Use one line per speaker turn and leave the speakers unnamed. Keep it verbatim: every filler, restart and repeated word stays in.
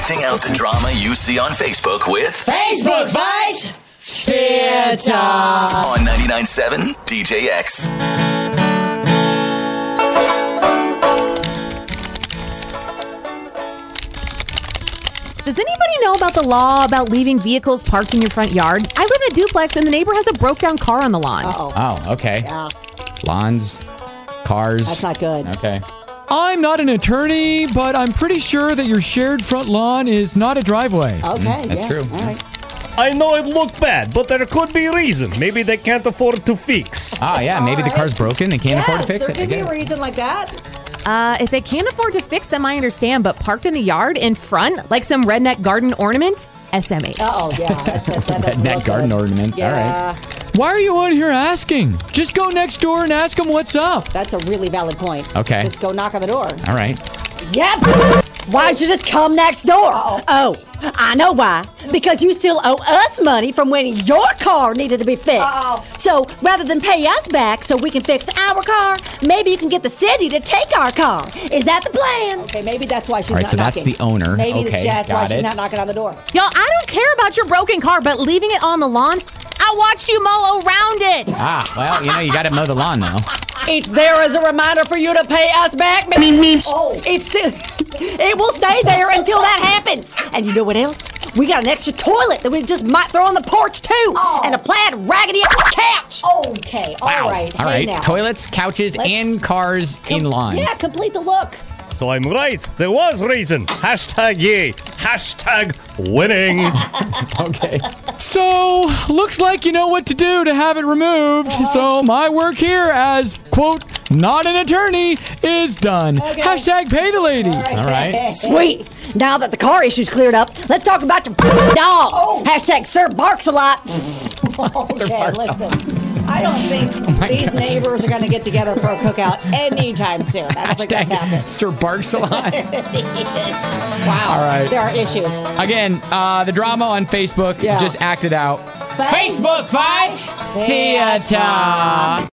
Acting out the drama you see on Facebook with
Facebook Fight Theater
on ninety-nine point seven D J X.
Does anybody know about the law about leaving vehicles parked in your front yard? I live in a duplex and the neighbor has a broke down car on the lawn.
Uh-oh.
Oh, okay.
Yeah,
Lawns, cars.
that's not good.
Okay.
I'm not an attorney, but I'm pretty sure that your shared front lawn is not a driveway.
Okay,
that's
yeah.
true.
All right.
I know it looked bad, but there could be a reason. Maybe they can't afford to fix.
Ah, yeah, maybe the
All
car's
right.
broken. They can't
Yes,
afford to fix
there
it.
could be
I
a
get it.
reason like that.
Uh, if they can't afford to fix them, I understand, but parked in a yard in front, like some redneck garden ornament, S M H.
Uh-oh, yeah. That, that, that doesn't
Redneck
look
garden
good.
ornaments. All right.
Yeah,
Why are you on here asking? Just go next door and ask them what's up.
that's a really valid point.
Okay.
Just go knock on the door.
All right.
Yep. Why don't you just come next door? Uh-oh. Oh, I know why. Because you still owe us money from when your car needed to be fixed.
Uh-oh.
So rather than pay us back so we can fix our car, maybe you can get the city to take our car. Is that the plan? Okay, maybe that's why she's
All right,
not
so that's
knocking.
the owner.
Maybe
Okay,
that's why
got
she's
it.
not knocking on the door.
Y'all, I don't care about your broken car, but leaving it on the lawn, I watched you mow around it.
Ah, well, you know, you got to mow the lawn, though.
It's there as a reminder for you to pay us back. Oh, it's it will stay there until that happens. And you know what else? We got an extra toilet that we just might throw on the porch too,
Oh.
and a plaid raggedy couch. Okay, all
Wow.
right,
All
hey
right.
now.
Toilets, couches,
Let's
and cars in lawns.
Yeah, complete the look.
So I'm right. There was reason. Hashtag yay. Hashtag winning.
Okay.
So, looks like you know what to do to have it removed. So, my work here as, quote, not an attorney is done.
Okay.
Hashtag pay the lady.
All right.
Sweet. Now that the car issue's cleared up, let's talk about your dog.
Oh.
Hashtag Sir Barks a lot. Okay,
Barks a
listen. I don't think
my
these
God.
neighbors are going to get together for a cookout anytime soon. I don't think that's happening.
Hashtag Sir Barks a lot.
Wow.
All right.
There are issues.
Again, uh, the drama on Facebook
Yeah.
just acted out.
Facebook
Fight Theater.